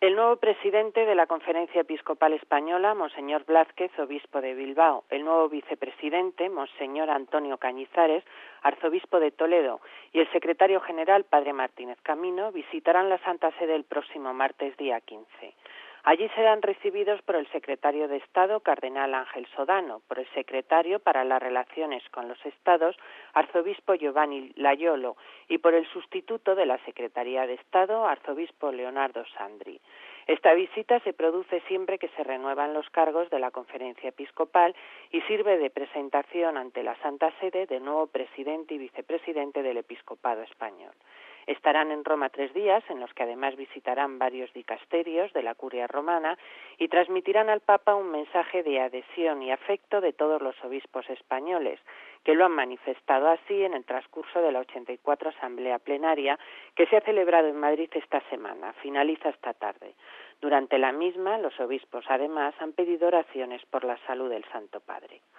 El nuevo presidente de la Conferencia Episcopal Española, Monseñor Blázquez, obispo de Bilbao, el nuevo vicepresidente, Monseñor Antonio Cañizares, arzobispo de Toledo, y el secretario general, Padre Martínez Camino, visitarán la Santa Sede el próximo martes, día 15. Allí serán recibidos por el secretario de Estado, Cardenal Ángel Sodano, por el secretario para las Relaciones con los Estados, arzobispo Giovanni Laiolo, y por el sustituto de la Secretaría de Estado, arzobispo Leonardo Sandri. Esta visita se produce siempre que se renuevan los cargos de la Conferencia Episcopal y sirve de presentación ante la Santa Sede del nuevo presidente y vicepresidente del Episcopado Español. Estarán en Roma 3 días, en los que además visitarán varios dicasterios de la Curia Romana y transmitirán al Papa un mensaje de adhesión y afecto de todos los obispos españoles, que lo han manifestado así en el transcurso de la 84 Asamblea Plenaria que se ha celebrado en Madrid esta semana. Finaliza esta tarde. Durante la misma, los obispos además han pedido oraciones por la salud del Santo Padre.